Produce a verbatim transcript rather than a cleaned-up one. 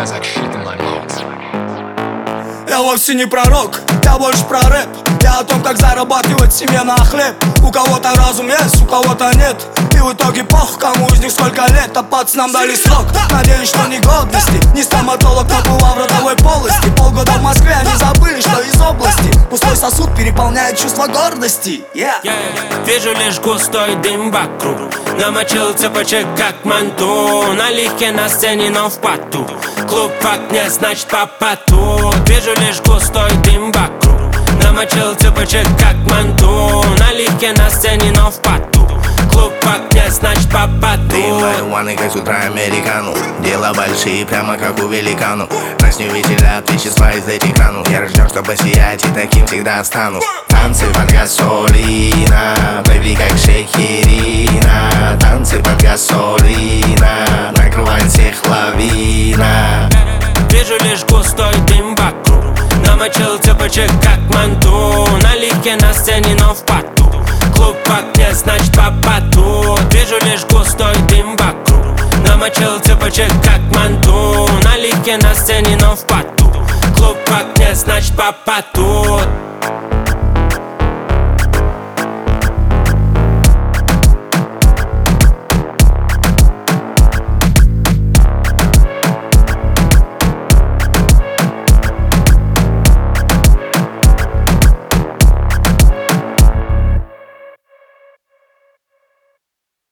has like shit in my mouth. Я вовсе не пророк, я больше про рэп. Я о том, как зарабатывать себе на хлеб. У кого-то разум есть, у кого-то нет. И в итоге похуй, кому из них сколько лет. А пацанам дали срок, надеюсь, что не годности. Не стоматолог, но была в родовой полости. Полгода в Москве, они забыли, что из области. Пустой сосуд переполняет чувство гордости. yeah. Yeah, yeah. Вижу лишь густой дым вокруг. Намочил цепочек как манту. Налегке на сцене, но в поту. Клуб в окне, значит по поту. Вижу лишь густой дым вокруг. Намочил цепочек как манту. Налегке на сцене, но в поту. Клуб в окне, значит по поту. Дым марихуаны, как с утра американу. Дела большие, прямо как у великану. Нас не веселят вещества из этих ранов. Я рожден, чтобы сиять, и таким всегда останусь. Танцы под гасолина, бэйби, как Шехерина. Танцы под гасолина, накрывает всех лавина. Вижу лишь густой дым вокруг. Намочил цепочек как манту. Налегке на сцене, но в поту. Клуб в окне, значит по поту. Вижу лишь густой дым вокруг. Намочил цепочек как манту. Налегке на сцене, но в поту. Клуб в окне, значит по поту.